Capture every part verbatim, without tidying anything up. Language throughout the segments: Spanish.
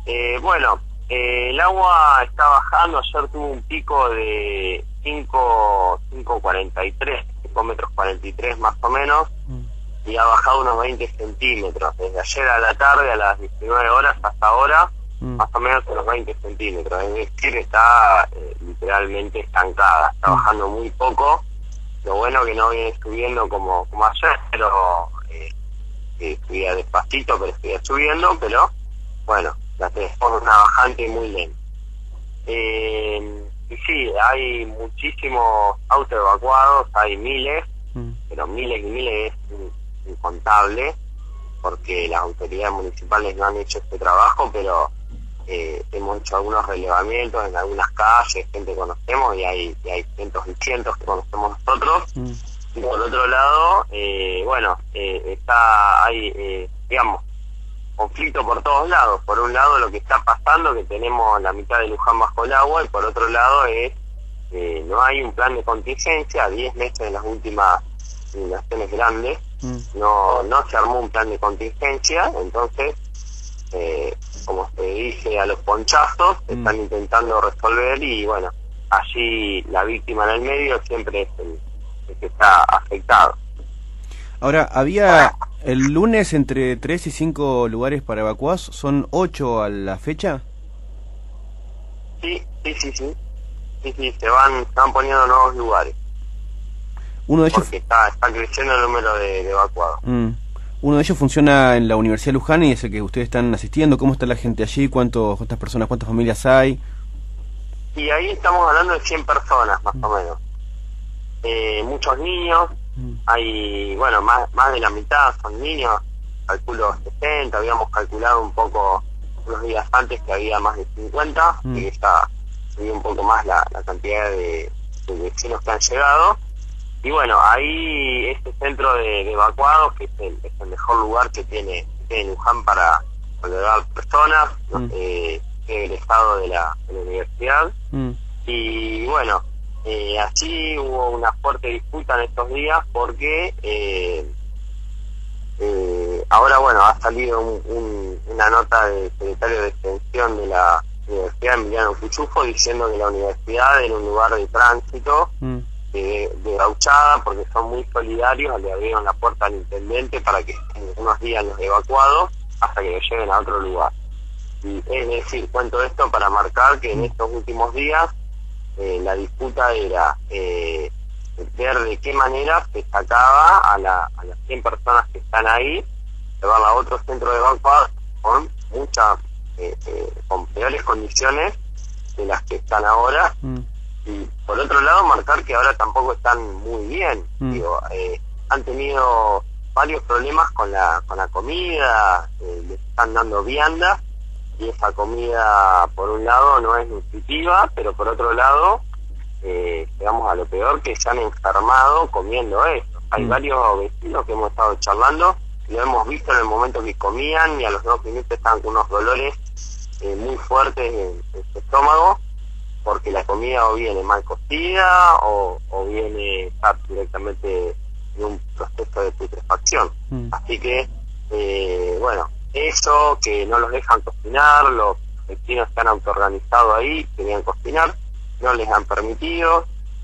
Eh, bueno, eh, el agua está bajando. Ayer tuvo un pico de cinco cuarenta y tres, cinco metros cuarenta y tres más o menos, mm. y ha bajado unos veinte centímetros. Desde ayer a la tarde, a las diecinueve horas hasta ahora, mm. más o menos unos veinte centímetros. Es decir, está eh, literalmente estancada, está mm. bajando muy poco. Lo bueno que no viene subiendo como, como ayer, pero eh, eh, subía despacito, pero seguía subiendo, pero bueno, la tenemos una bajante muy lenta. Eh, y sí, hay muchísimos autos evacuados, hay miles, mm. pero miles y miles es incontable, porque las autoridades municipales no han hecho este trabajo, pero eh, hemos hecho algunos relevamientos en algunas calles, gente que conocemos, y hay, y hay cientos y cientos que conocemos nosotros. Mm. Y por otro lado, eh, bueno, eh, está hay, eh, digamos, conflicto por todos lados. Por un lado, lo que está pasando, que tenemos la mitad de Luján bajo el agua, y por otro lado es eh, no hay un plan de contingencia. Diez meses en las últimas inundaciones grandes, mm. no no se armó un plan de contingencia. Entonces, eh, como se dice a los ponchazos, mm. están intentando resolver, y bueno, allí la víctima en el medio siempre es el, el que está afectado. Ahora, había el lunes entre tres y cinco lugares para evacuar, ¿son ocho a la fecha? Sí, sí, sí, sí, sí, sí, se van, se van poniendo nuevos lugares. Uno de ellos... Porque está, está creciendo el número de, de evacuados. Mm. Uno de ellos funciona en la Universidad de Luján y es el que ustedes están asistiendo. ¿Cómo está la gente allí? ¿Cuánto, ¿Cuántas personas, cuántas familias hay? Y ahí estamos hablando de cien personas, más mm. o menos. Eh, muchos niños. Hay, bueno, más más de la mitad son niños, calculo sesenta, habíamos calculado un poco unos días antes que había más de cincuenta, mm. que está subió un poco más la, la cantidad de, de vecinos que han llegado. Y bueno, ahí este centro de, de evacuados, que es el, es el mejor lugar que tiene, que tiene Luján para albergar personas, mm. eh, el estado de la, de la universidad. Mm. Y bueno, Eh, así hubo una fuerte disputa en estos días porque eh, eh, ahora bueno ha salido un, un, una nota del secretario de extensión de la Universidad Emiliano Cuchufo diciendo que la universidad era un lugar de tránsito, mm. de, de gauchada, porque son muy solidarios, le abrieron la puerta al intendente para que estén unos días los evacuados hasta que los lleven a otro lugar. Y es decir, cuento esto para marcar que en estos últimos días Eh, la disputa era eh, ver de qué manera se sacaba a, la, a las cien personas que están ahí, llevarla a otro centro de evacuados con muchas, eh, eh, con peores condiciones de las que están ahora, mm. y por otro lado marcar que ahora tampoco están muy bien, mm. digo, eh, han tenido varios problemas con la, con la comida, eh, les están dando viandas, y esa comida por un lado no es nutritiva, pero por otro lado eh, llegamos a lo peor, que se han enfermado comiendo eso. Hay mm. varios vecinos que hemos estado charlando, lo hemos visto en el momento que comían, y a los dos minutos estaban con unos dolores eh, muy fuertes en, en su estómago, porque la comida o viene mal cocida o, o viene está directamente en un proceso de putrefacción. Mm. Así que eh, bueno, eso, que no los dejan cocinar, los vecinos que han autoorganizado ahí, querían cocinar, no les han permitido,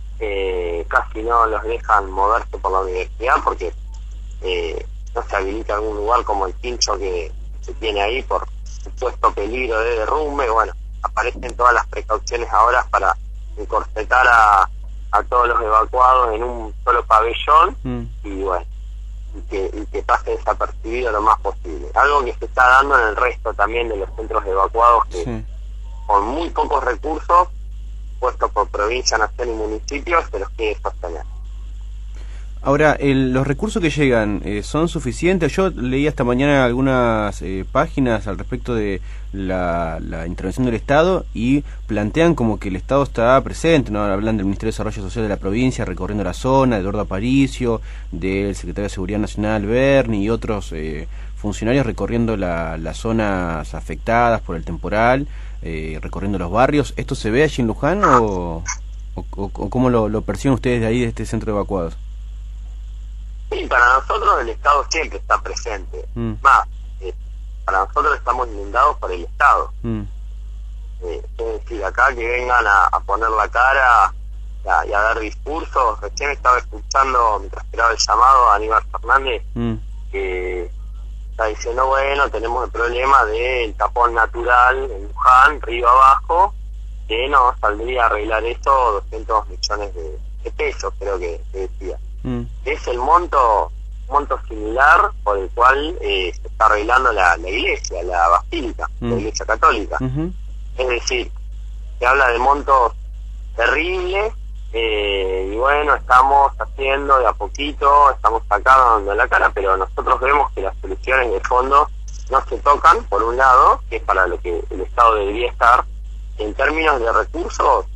eh, casi no los dejan moverse por la universidad porque eh, no se habilita algún lugar como el Pincho que se tiene ahí por supuesto peligro de derrumbe. Bueno, aparecen todas las precauciones ahora para encorsetar a, a todos los evacuados en un solo pabellón, mm. y bueno, Y que, y que pase desapercibido lo más posible. Algo que se está dando en el resto también de los centros evacuados, que sí. con muy pocos recursos puestos por provincia, nación y municipios, se los quiere sostener. Ahora, el, ¿los recursos que llegan eh, son suficientes? Yo leí esta mañana algunas eh, páginas al respecto de la, la intervención del Estado y plantean como que el Estado está presente, ¿no? Hablan del Ministerio de Desarrollo Social de la provincia recorriendo la zona, de Eduardo Aparicio, del Secretario de Seguridad Nacional Berni y otros eh, funcionarios recorriendo la, las zonas afectadas por el temporal, eh, recorriendo los barrios. ¿Esto se ve allí en Luján o, o, o cómo lo, lo perciben ustedes de ahí, de este centro de evacuados? Sí, para nosotros el Estado siempre está presente. Mm. Más, eh, para nosotros estamos inundados por el Estado. Mm. Eh, es decir, acá que vengan a, a poner la cara y a, y a dar discursos. Recién estaba escuchando, mientras esperaba el llamado, a Aníbal Fernández, mm. que está diciendo, bueno, tenemos el problema del tapón natural en Luján, río abajo, que nos saldría a arreglar esto doscientos millones de, de pesos, creo que, que decía. Mm. Es el monto monto similar por el cual eh, se está arreglando la, la iglesia, la basílica, mm. la iglesia católica. Mm-hmm. Es decir, se habla de montos terribles, eh, y bueno, estamos haciendo de a poquito, estamos sacando la cara, pero nosotros vemos que las soluciones de fondo no se tocan, por un lado, que es para lo que el Estado debería estar. En términos de recursos,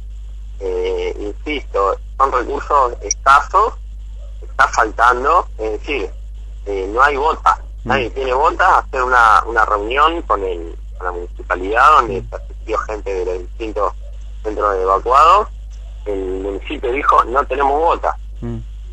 eh, insisto, son recursos escasos, está faltando, es decir, eh, no hay botas, mm. nadie tiene botas. Hacer una, una reunión con, el, con la municipalidad donde mm. asistió gente de los distintos centros de evacuados, el municipio dijo no tenemos botas mm.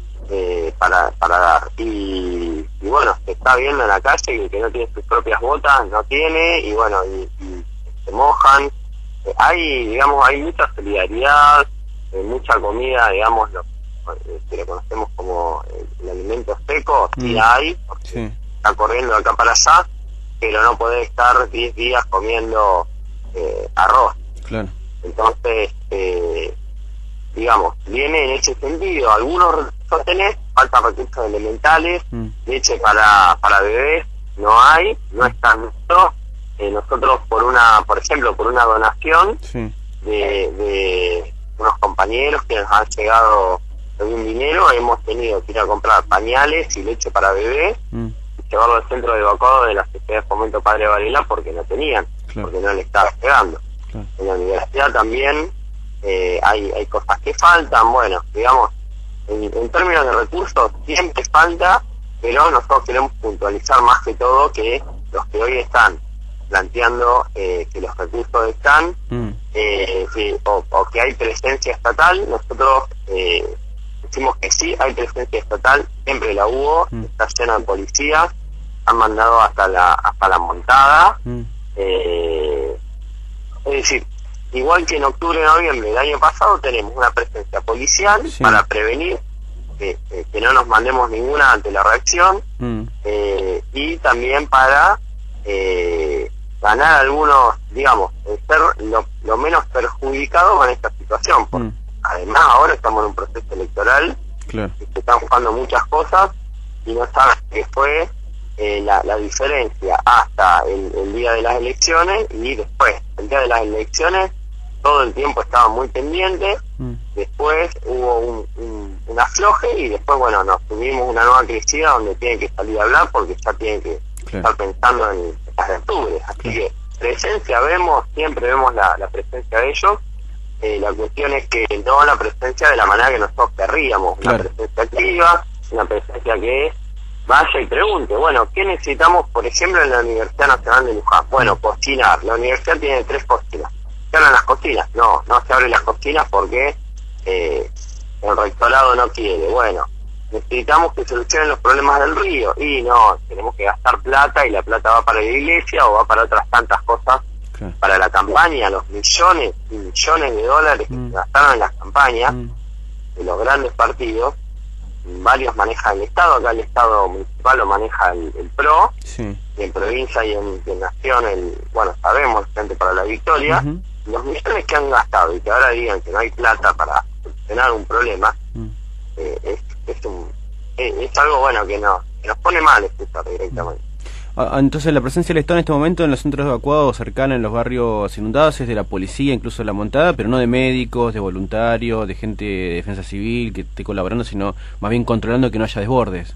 eh, para, para dar, y, y bueno, se está viendo en la calle que el que no tiene sus propias botas no tiene, y bueno, y, y se mojan. Eh, hay, digamos, hay mucha solidaridad, eh, mucha comida, digamos, lo que lo conocemos como el, el alimento seco, sí mm. hay, porque sí. está corriendo de acá para allá, pero no puede estar diez días comiendo eh, arroz. Claro. Entonces, eh, digamos, viene en ese sentido. Algunos recursos tenés, faltan recursos elementales, mm. leche para, para bebés no hay, no están listos. Eh, nosotros por una, por ejemplo, por una donación sí. de, de unos compañeros que nos han llegado un dinero, hemos tenido que ir a comprar pañales y leche para bebés mm. y llevarlo al centro de evacuado de la Sociedad de Fomento Padre Varela porque no tenían, claro. porque no le estaba llegando. Claro. En la universidad también eh, hay, hay cosas que faltan, bueno, digamos, en, en términos de recursos siempre falta, pero nosotros queremos puntualizar más que todo que los que hoy están planteando eh, que los recursos están, mm. eh, sí, o, o que hay presencia estatal, nosotros eh, decimos que sí, hay presencia estatal, siempre la hubo, mm. está llena de policías, han mandado hasta la hasta la montada, mm. eh, es decir, igual que en octubre y noviembre del año pasado tenemos una presencia policial sí. para prevenir que, que, que no nos mandemos ninguna ante la reacción, mm. eh, y también para eh, ganar algunos, digamos, ser lo, lo menos perjudicado con esta situación, porque mm. además ahora estamos en un proceso electoral, claro. que se están buscando muchas cosas y no saben qué fue eh, la, la diferencia hasta el, el día de las elecciones y después. El día de las elecciones todo el tiempo estaba muy pendiente, mm. después hubo un, un, un afloje y después, bueno, nos tuvimos una nueva crecida donde tienen que salir a hablar porque ya tienen que claro. estar pensando en las de octubre. Así claro. que presencia vemos, siempre vemos la, la presencia de ellos. Eh, la cuestión es que no la presencia de la manera que nosotros querríamos, claro. una presencia activa, una presencia que vaya y pregunte, bueno, ¿qué necesitamos, por ejemplo, en la Universidad Nacional de Luján? Bueno, cocinar. La universidad tiene tres cocinas. ¿Se abren las cocinas? No, no se abren las cocinas porque eh, el rectorado no quiere. Bueno, necesitamos que solucionen los problemas del río. Y no, tenemos que gastar plata y la plata va para la iglesia o va para otras tantas cosas. Okay. Para la campaña, los millones y millones de dólares que mm. se gastaron en las campañas mm. de los grandes partidos, varios manejan el Estado, acá el Estado municipal lo maneja el, el P R O, sí. y en provincia y en, en Nación, el, bueno, sabemos, el Frente para la Victoria, uh-huh. los millones que han gastado y que ahora digan que no hay plata para solucionar un problema, mm. eh, es, es, un, es, es algo bueno que, no, que nos pone mal escuchar directamente. Entonces la presencia del Estado en este momento en los centros evacuados cercanos, en los barrios inundados, es de la policía, incluso de la montada, pero no de médicos, de voluntarios, de gente de defensa civil que esté colaborando, sino más bien controlando que no haya desbordes.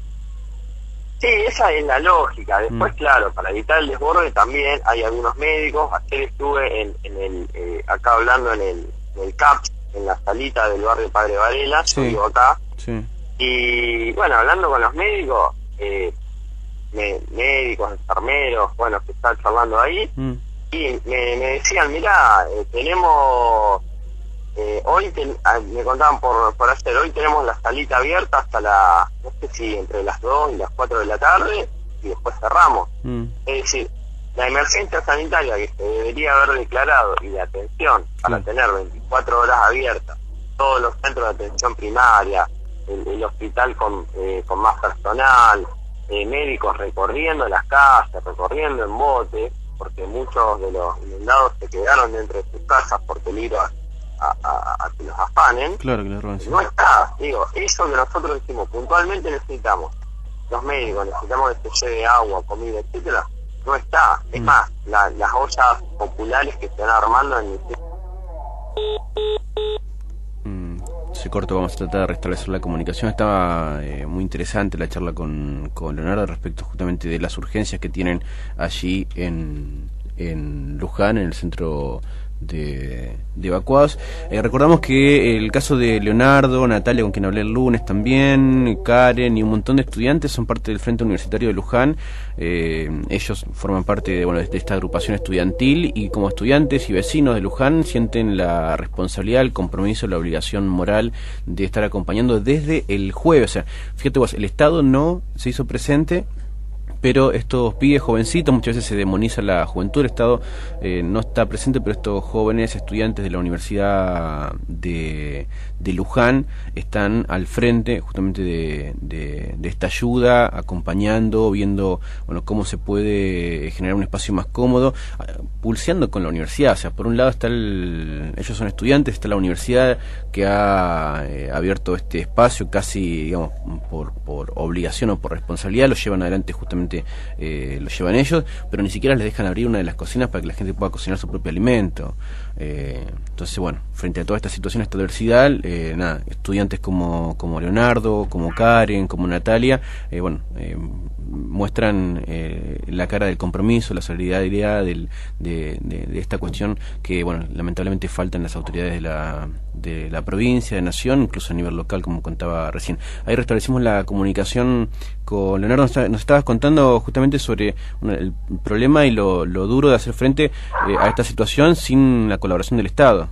Sí, esa es la lógica. Después, mm. claro, para evitar el desborde también hay algunos médicos. Ayer estuve en, en el eh, acá hablando en el, en el C A P, en la salita del barrio Padre Varela, sí. yo vivo acá, sí. y bueno, hablando con los médicos, eh, médicos, enfermeros, bueno, que están charlando ahí, mm. y me, me decían, mira, eh, tenemos, eh, hoy, ten, me contaban por, por ayer, hoy tenemos la salita abierta hasta la, no sé si entre las dos y las cuatro de la tarde, y después cerramos. Mm. Es decir, la emergencia sanitaria que se debería haber declarado y de atención para Sí. tener veinticuatro horas abiertas, todos los centros de atención primaria, el, el hospital con, eh, con más personal, eh, médicos recorriendo las casas, recorriendo en bote, porque muchos de los inundados se quedaron dentro de sus casas por peligro a, a, a, a que los afanen. Claro que la roban, sí. No está, digo, eso que nosotros decimos, puntualmente necesitamos, los médicos, necesitamos que se lleve agua, comida, etcétera, no está. Es Mm. más, la, las ollas populares que se están armando en Mm, se cortó, vamos a tratar de restablecer la comunicación. Estaba eh, muy interesante la charla con, con Leonardo respecto justamente de las urgencias que tienen allí en, en Luján, en el centro de, de evacuados. Eh, recordamos que el caso de Leonardo, Natalia, con quien hablé el lunes también, Karen y un montón de estudiantes son parte del Frente Universitario de Luján. Eh, ellos forman parte de, bueno, de esta agrupación estudiantil y como estudiantes y vecinos de Luján sienten la responsabilidad, el compromiso, la obligación moral de estar acompañando desde el jueves. O sea, fíjate vos, el Estado no se hizo presente, pero estos pibes jovencitos, muchas veces se demoniza la juventud, el Estado eh, no está presente, pero estos jóvenes estudiantes de la Universidad de, de Luján están al frente justamente de, de, de esta ayuda, acompañando, viendo bueno cómo se puede generar un espacio más cómodo, pulseando con la universidad. O sea, por un lado está el, ellos son estudiantes, está la universidad que ha eh, abierto este espacio casi, digamos, por, por obligación o por responsabilidad, lo llevan adelante justamente. Eh, lo llevan ellos, pero ni siquiera les dejan abrir una de las cocinas para que la gente pueda cocinar su propio alimento. Eh, entonces, bueno, frente a toda esta situación, esta diversidad, eh, nada, estudiantes como, como Leonardo, como Karen, como Natalia, eh, bueno, eh, muestran eh, la cara del compromiso, la solidaridad del, de, de, de esta cuestión que, bueno, lamentablemente faltan las autoridades de la, de la provincia, de nación, incluso a nivel local, como contaba recién. Ahí restablecimos la comunicación con Leonardo. Nos, nos estabas contando justamente sobre bueno, el problema y lo, lo duro de hacer frente eh, a esta situación sin la colaboración del Estado.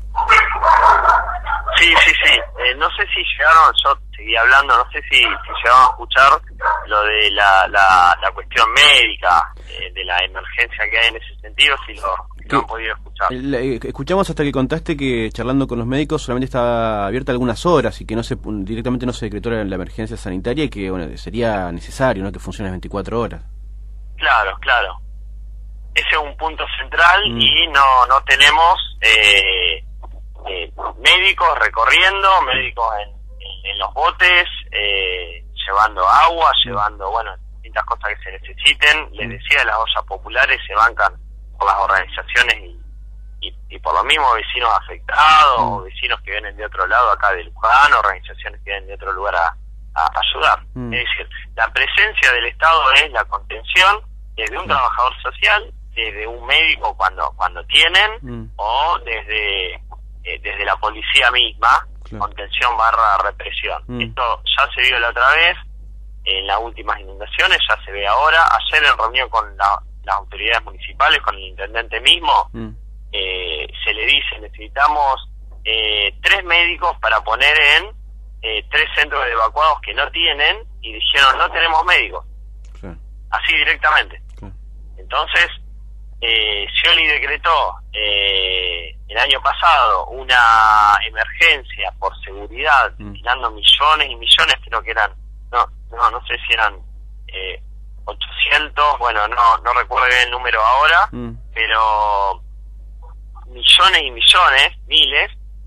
Sí, sí, sí. Eh, no sé si llegaron, yo seguí hablando, no sé si, si llegaron a escuchar lo de la, la, la cuestión médica, eh, de la emergencia que hay en ese sentido, si lo, si lo han podido escuchar. El, eh, escuchamos hasta que contaste que charlando con los médicos solamente estaba abierta algunas horas y que no se directamente no se decretó la, la emergencia sanitaria y que bueno sería necesario, ¿no?, que funcione las veinticuatro horas. Claro, claro. Ese es un punto central mm. y no, no tenemos... Eh, Eh, médicos recorriendo, médicos en, en, en los botes, eh, llevando agua, llevando, bueno, distintas cosas que se necesiten. Les decía, las ollas populares se bancan por las organizaciones y, y, y por los mismos vecinos afectados, mm. o vecinos que vienen de otro lado acá de Luján, organizaciones que vienen de otro lugar a, a ayudar. Mm. Es decir, la presencia del Estado es la contención desde un mm. trabajador social, desde un médico cuando, cuando tienen, mm. o desde... Eh, desde la policía misma, claro. Contención barra represión. Mm. Esto ya se vio la otra vez, en las últimas inundaciones, ya se ve ahora. Ayer en reunión con la, las autoridades municipales, con el intendente mismo, mm. eh, se le dice, necesitamos eh, tres médicos para poner en eh, tres centros de evacuados que no tienen, y dijeron, no tenemos médicos. Claro. Así directamente. Claro. Entonces, eh, Scioli decretó eh, el año pasado una emergencia por seguridad, mm. tirando millones y millones, creo que eran, no no no sé si eran eh, ochocientos, bueno, no no recuerdo bien el número ahora, mm. pero millones y millones, miles,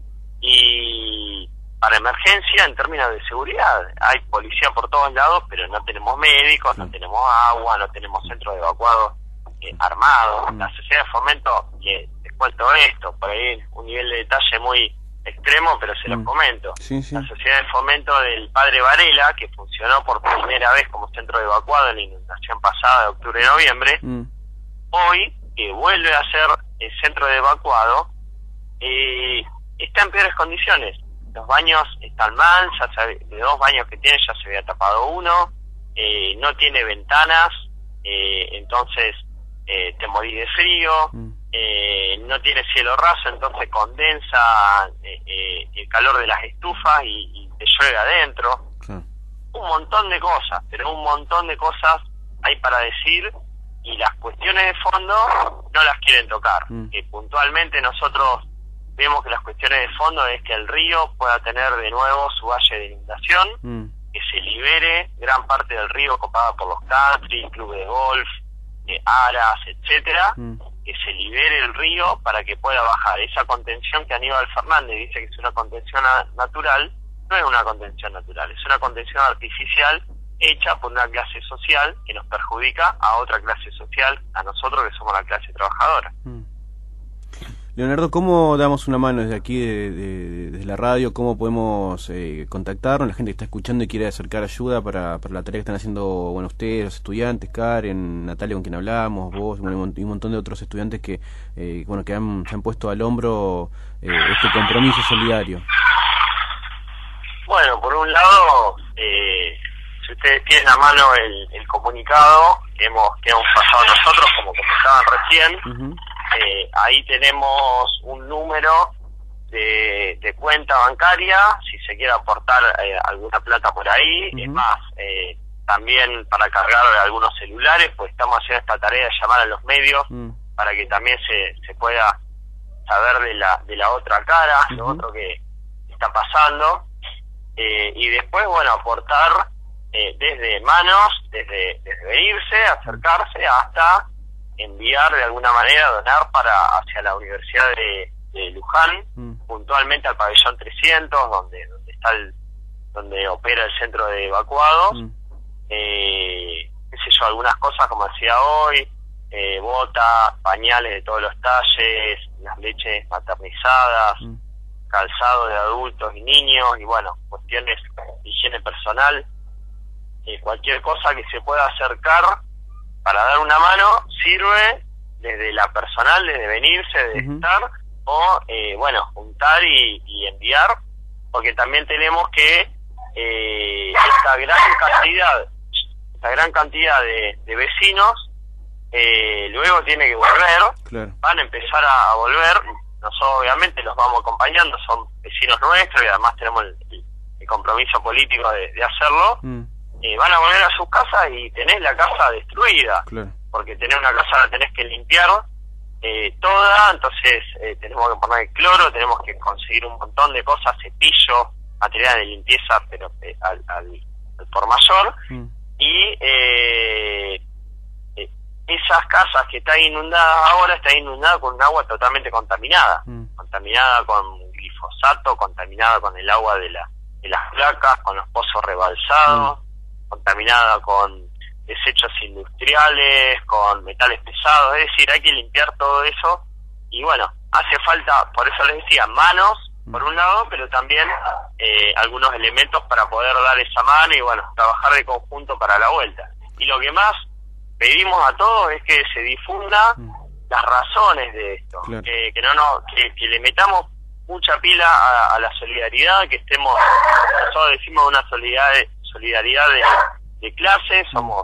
y para emergencia en términos de seguridad. Hay policía por todos lados, pero no tenemos médicos, mm. no tenemos agua, no tenemos centros de evacuados eh, armados. Mm. La sociedad de fomento, que les cuento esto, por ahí un nivel de detalle muy extremo, pero se mm. los comento. Sí, sí. La sociedad de fomento del Padre Varela, que funcionó por primera vez como centro de evacuado en la inundación pasada de octubre y noviembre, mm. hoy, que vuelve a ser el centro de evacuado, eh, está en peores condiciones. Los baños están mal, ya se, de dos baños que tiene ya se había tapado uno, eh, no tiene ventanas, eh, entonces eh, te morís de frío, mm. eh, no tiene cielo raso, entonces condensa eh, eh, el calor de las estufas y, y te llueve adentro. Sí. Un montón de cosas, pero un montón de cosas hay para decir, y las cuestiones de fondo no las quieren tocar. Mm. Que puntualmente nosotros vemos que las cuestiones de fondo es que el río pueda tener de nuevo su valle de inundación, mm. que se libere gran parte del río copada por los country, clubes de golf, eh, aras, etcétera, mm. que se libere el río para que pueda bajar. Esa contención que Aníbal Fernández dice que es una contención natural, no es una contención natural, es una contención artificial hecha por una clase social que nos perjudica a otra clase social, a nosotros que somos la clase trabajadora. Mm. Leonardo, ¿cómo damos una mano desde aquí, de, de, desde la radio? ¿Cómo podemos eh, contactarnos? La gente que está escuchando y quiere acercar ayuda para, para la tarea que están haciendo, bueno, ustedes, los estudiantes, Karen, Natalia, con quien hablamos, vos, bueno, y un montón de otros estudiantes que, eh, bueno, que han, se han puesto al hombro eh, este compromiso solidario. Bueno, por un lado, eh, si ustedes tienen a mano el, el comunicado que hemos, que hemos pasado nosotros, como comentaban recién, uh-huh. eh, ahí tenemos un número de, de cuenta bancaria, si se quiere aportar eh, alguna plata por ahí, uh-huh. es más, eh, también para cargar algunos celulares, pues estamos haciendo esta tarea de llamar a los medios uh-huh. para que también se, se pueda saber de la, de la otra cara, uh-huh. lo otro que está pasando. Eh, y después, bueno, aportar eh, desde manos, desde, desde venirse, acercarse, hasta enviar de alguna manera, donar para hacia la Universidad de, de Luján, mm. puntualmente al pabellón trescientos, donde donde está el, donde opera el centro de evacuados. Mm. Eh, qué sé yo, algunas cosas, como decía hoy, eh, botas, pañales de todos los talles, las leches maternizadas, mm. calzado de adultos y niños, y bueno, cuestiones de higiene personal, eh, cualquier cosa que se pueda acercar para dar una mano sirve, desde la personal, desde venirse, de uh-huh. estar, o eh, bueno, juntar y, y enviar, porque también tenemos que eh, esta gran cantidad, esta gran cantidad de, de vecinos eh, luego tiene que volver, claro. van a empezar a, a volver. Nosotros obviamente los vamos acompañando, son vecinos nuestros y además tenemos el, el compromiso político de, de hacerlo. Mm. Eh, van a volver a sus casas y tenés la casa destruida, claro. porque tenés una casa la tenés que limpiar eh, toda, entonces eh, tenemos que poner cloro, tenemos que conseguir un montón de cosas, cepillo, material de limpieza, pero eh, al, al, al por mayor, mm. y eh, esas casas que están inundadas ahora, están inundadas con un agua totalmente contaminada, mm. contaminada con glifosato, contaminada con el agua de, la, de las placas, con los pozos rebalsados, mm. contaminada con desechos industriales, con metales pesados, es decir, hay que limpiar todo eso, y bueno, hace falta, por eso les decía, manos, mm. por un lado, pero también eh, algunos elementos para poder dar esa mano y bueno, trabajar de conjunto para la vuelta. Y lo que más pedimos a todos es que se difunda mm. las razones de esto, claro. que, que no no que, que le metamos mucha pila a, a la solidaridad, que estemos, nosotros decimos una solidaridad, solidaridad de, de clase, somos,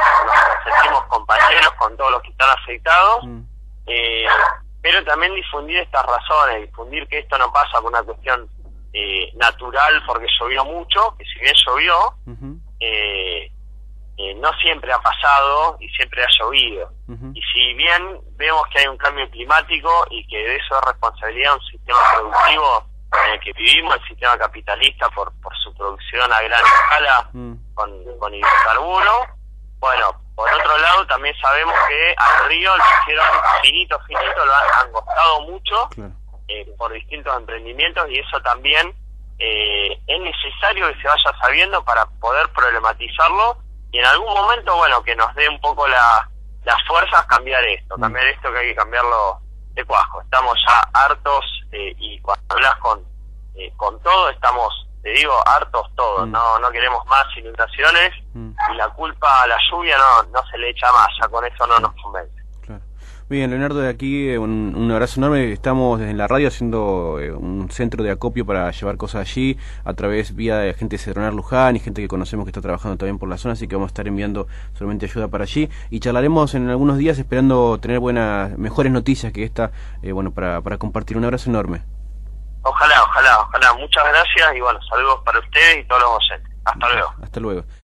nos sentimos compañeros con todos los que están afectados, mm. eh, pero también difundir estas razones, difundir que esto no pasa por una cuestión eh, natural porque llovió mucho, que si bien llovió, uh-huh. eh, Eh, no siempre ha pasado y siempre ha llovido. Uh-huh. Y si bien vemos que hay un cambio climático y que de eso es responsabilidad de un sistema productivo en el que vivimos, el sistema capitalista por por su producción a gran escala uh-huh. con, con hidrocarburos, bueno, por otro lado también sabemos que al río lo hicieron finito, finito, lo han angostado mucho claro. eh, por distintos emprendimientos, y eso también eh, es necesario que se vaya sabiendo para poder problematizarlo. Y en algún momento, bueno, que nos dé un poco la, las fuerzas cambiar esto, cambiar esto que hay que cambiarlo de cuajo. Estamos ya hartos eh, y cuando hablas con eh, con todo, estamos, te digo, hartos todos. Mm. No no queremos más inundaciones mm. y la culpa a la lluvia no no se le echa más, ya con eso no nos convence. Claro. Bien, Leonardo, de aquí un, un abrazo enorme. Estamos desde la radio haciendo eh, un centro de acopio para llevar cosas allí a través vía de gente de Cedronar Luján y gente que conocemos que está trabajando también por la zona, así que vamos a estar enviando solamente ayuda para allí y charlaremos en algunos días esperando tener buenas, mejores noticias que esta, eh, bueno, para, para compartir. Un abrazo enorme. Ojalá, ojalá, ojalá. Muchas gracias y bueno, saludos para ustedes y todos los docentes. Hasta luego. Hasta luego.